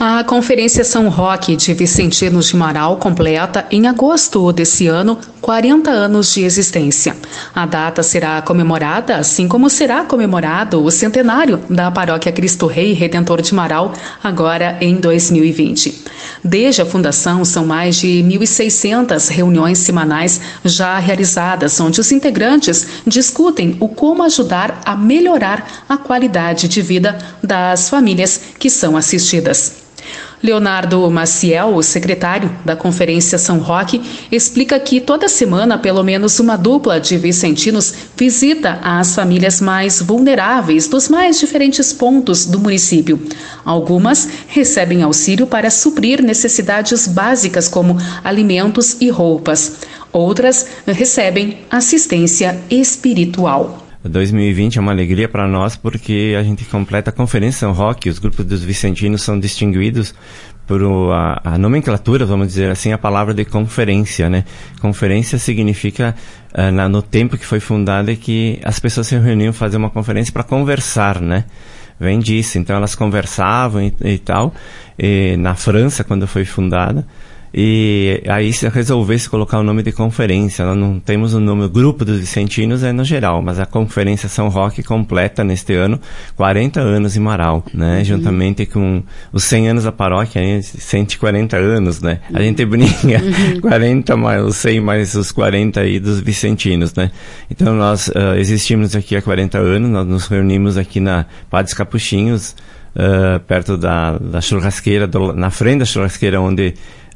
A Conferência São Roque de Vicentinos de Marau completa, em agosto desse ano, 40 anos de existência. A data será comemorada, assim como será comemorado o centenário da Paróquia Cristo Rei Redentor de Marau, agora em 2020. Desde a fundação, são mais de 1.600 reuniões semanais já realizadas, onde os integrantes discutem o como ajudar a melhorar a qualidade de vida das famílias que são assistidas. Leonardo Maciel, o secretário da Conferência São Roque, explica que toda semana pelo menos uma dupla de vicentinos visita as famílias mais vulneráveis dos mais diferentes pontos do município. Algumas recebem auxílio para suprir necessidades básicas como alimentos e roupas. Outras recebem assistência espiritual. 2020 é uma alegria para nós porque a gente completa a Conferência São Roque. Os grupos dos vicentinos são distinguidos por a nomenclatura, vamos dizer assim, a palavra de conferência, né? Conferência significa, no tempo que foi fundada, que as pessoas se reuniam fazer uma conferência para conversar, né? Vem disso. Então elas conversavam e tal, na França, quando foi fundada. E aí se resolvesse colocar o nome de conferência, nós não temos o nome, o grupo dos vicentinos é no geral, mas a Conferência São Roque completa neste ano 40 anos em Marau, né? Juntamente com os 100 anos da paróquia, 140 anos, né? A gente brinca, 40 mais os 100 mais os 40 aí dos vicentinos, né? Então nós existimos aqui há 40 anos, nós nos reunimos aqui na Padres Capuchinhos, perto da churrasqueira, na frente da churrasqueira onde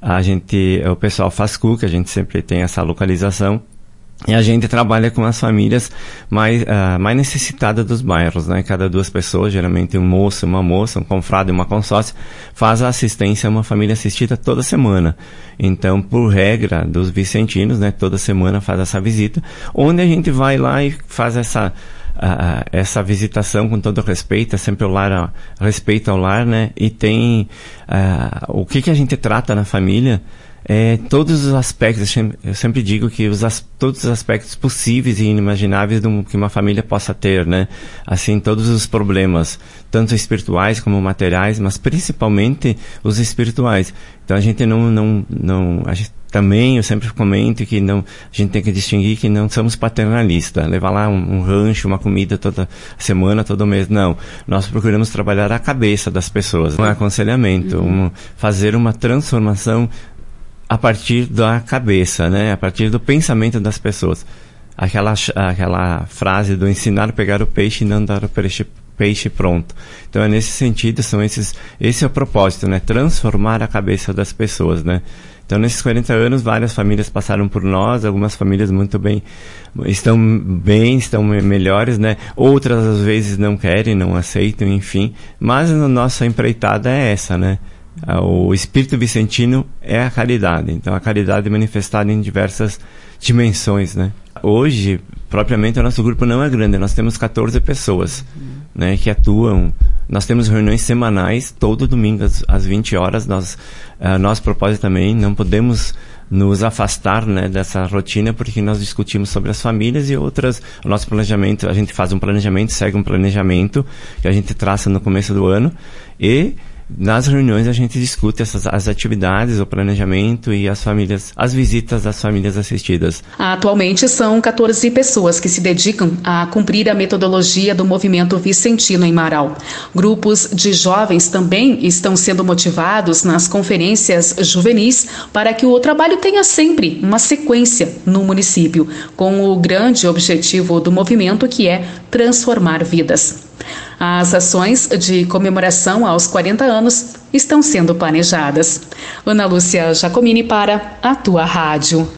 o pessoal faz cuca, a gente sempre tem essa localização. E a gente trabalha com as famílias mais necessitadas dos bairros, né? Cada 2 pessoas, geralmente um moço, uma moça, um confrade, uma consórcia, faz a assistência a uma família assistida toda semana. Então, por regra dos vicentinos, né? Toda semana faz essa visita, onde a gente vai lá e faz essa visitação com todo respeito, é sempre respeito ao lar, né? E tem o que a gente trata na família todos os aspectos. Eu sempre digo que todos os aspectos possíveis e inimagináveis que uma família possa ter, né? Assim, todos os problemas, tanto espirituais como materiais, mas principalmente os espirituais. Então a gente também, eu sempre comento que a gente tem que distinguir que não somos paternalistas, levar lá um rancho, uma comida toda semana, todo mês, não. Nós procuramos trabalhar a cabeça das pessoas, um aconselhamento, fazer uma transformação a partir da cabeça, né? A partir do pensamento das pessoas. Aquela frase do ensinar a pegar o peixe e não dar o peixe pronto. Então é nesse sentido, esse é o propósito, né? Transformar a cabeça das pessoas, né? Então nesses 40 anos várias famílias passaram por nós, algumas famílias estão melhores, né? Outras às vezes não querem, não aceitam, enfim. Mas a nossa empreitada é essa, né? O espírito vicentino é a caridade. Então a caridade é manifestada em diversas dimensões, né? Hoje, propriamente, o nosso grupo não é grande, nós temos 14 pessoas, né, que atuam. Nós temos reuniões semanais, todo domingo às 20 horas. Nosso propósito também, não podemos nos afastar, né, dessa rotina, porque nós discutimos sobre as famílias e outras. O nosso planejamento, a gente faz um planejamento, segue um planejamento que a gente traça no começo do ano, e nas reuniões a gente discute as atividades, o planejamento e as visitas das famílias assistidas. Atualmente são 14 pessoas que se dedicam a cumprir a metodologia do movimento vicentino em Marau. Grupos de jovens também estão sendo motivados nas conferências juvenis para que o trabalho tenha sempre uma sequência no município, com o grande objetivo do movimento, que é transformar vidas. As ações de comemoração aos 40 anos estão sendo planejadas. Ana Lúcia Giacomini para a Tua Rádio.